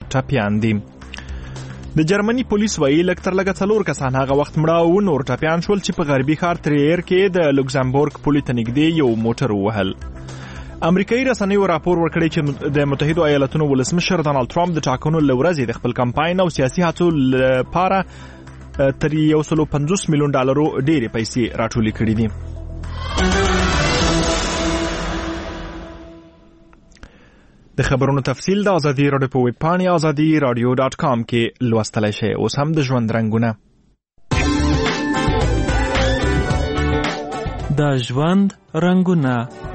ټپیان دي. د جرمني پولیس وایي لږ تر لږه 4 کسان هغه وخت مړه او نور ټپیان شول چې په غربي ښار تریر کې د لوکزامبورګ پولې ته نږدې یو موټر ووهل. امریکایي رسنیو راپور ورکړی چې د متحده ایالاتونو ولسمشر ډانلډ ټرمپ د ټاکنو له ورځې د خپل کمپاین او سیاسي هڅو لپاره تر $150 میلیون ډېرې پیسې راټولې کړې دي. د خبرونو تفصیل د ازادي راډیو په ویب پاڼې azadi.radio.com کې لوستلی شئ. اوس هم د ژوند رنګونه. د ژوند رنګونه.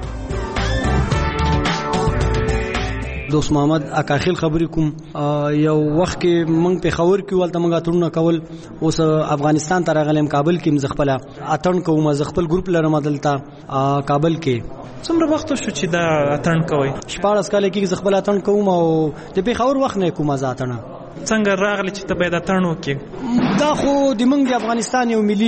دوست محمد اکاخیل خبرې کوم. یو وخت کې موږ په خبر کې ولته موږ اترونه کول. اوس افغانستان ته راغلم کابل کې مزخپل اتن کوم زخپل ګروپ لرم دلته کابل کې. څومره وخت شو چې دا اتن کوي؟ 14 کال کې زخپل اتن کوم او د په خبر وخت نه کوم ځاتنه. څنګه راغلی چې ته باید اتن وکې؟ دا خو د موږ د افغانستان یو ملي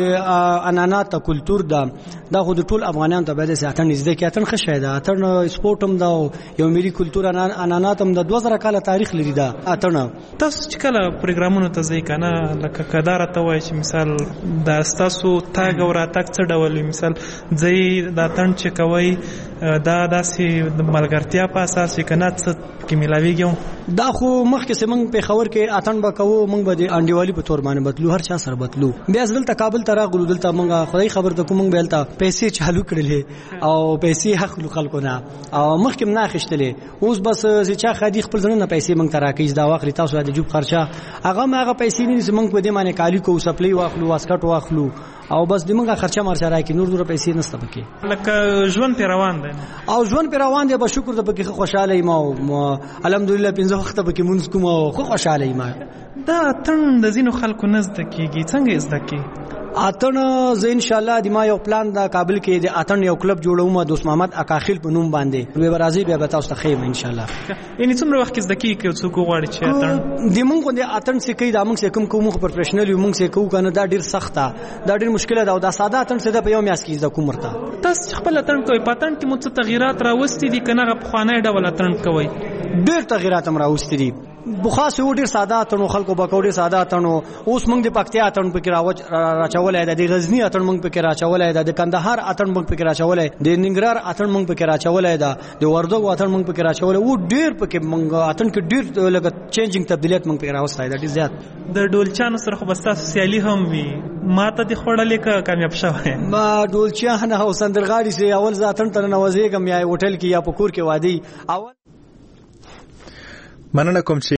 عنعنات کلچر ده. دا خو د ټول افغانانو ته باید اتن نږدې کې اتن ښه شی ده. اتن سپورت هم ده یو ملي کلچر عنعنات هم د 2000 کال تاریخ لري. دا اتن تاسو چې کله پروګرامونو ته ځئ کنه لکه کدار ته وایي چې مثال دا تاسو تاګ او راتګ څه ډول مثال ځئ د اتن چې کوي دا داسې د ملګرتیا په اساس کنه څه کې ملاویږي؟ دا خو مخکې سمنګ په خبر کې اتن به کوو موږ به د انډیوالي په تور باندې بدلو هر چا سره بدلو. بیا دلته کابل ته راغلو دلته موږ خدای خبر ته کوم موږ بلته پیسې چالو کړلې او پیسې حق خلکو نه او مخکې نه اخیستلې. اوس بس چې چا خدي خپل ځنه پیسې موږ ته راکېږي دا واخلي تاسو د جوب خرچه هغه پیسې نه زمونږ په دې معنی کالی کو سپلی واخلو واسکټ واخلو او بس دمغه خرچه مرچه راکې نور پیسې نسته پکې. لکه ژوند په روان دی او ژوند په روان دی. به شکر د پکې خوشاله یم او الحمدلله 15 وخت پکې مونږ کوم او خوشاله یم. دا اتن د زینو خلکو نزد کېږي څنګه زده کې؟ اتن زه ان شاء الله د ما یو پلان دا کابل کې د اتن یو کلب جوړوم دوست محمد اکاخیل په نوم باندې به راځي بیا تاسو ته خیم ان شاء الله. یعنی څومره وخت کې زده کې څوک غواړي چې اتن د مونږ د اتن څخه کې د موږ څخه کوم پروفیشنل یو موږ څخه کوو کنه دا ډیر سخته دا ډیر مشکله ده او دا ساده اتن څخه په یو میاس کې زده کوم مرته. تاسو خپل اتن کوي پاتن کې مو څه تغیرات راوستي دي کنه په خوانه ډول اتن کوي؟ ډیر تغیرات هم راوستي دي. بخاص یو ډیر ساده اتن خلکو بکوړي ساده اتن اوس موږ د پکتیا اتن پکې راچولای د غزنی اتن موږ پکې راچولای د کندهار اتن موږ پکې راچولای د ننګرهار اتن موږ پکې راچولای د وردګو اتن موږ پکې راچولای او ډیر پکې موږ اتن کې ډیر لګ چینجینګ تبدیلیت موږ پکې راوستای د ډیر زیات. د ډولچانو سره خو بس تاسو سیالي هم وي ماته د خړلې کا کامیاب شوه؟ ما ډولچان او سندرغاړي سي اول ځاتن تر نوازېګم یا هوټل کې یا پکور کې وادي اول مننه کوم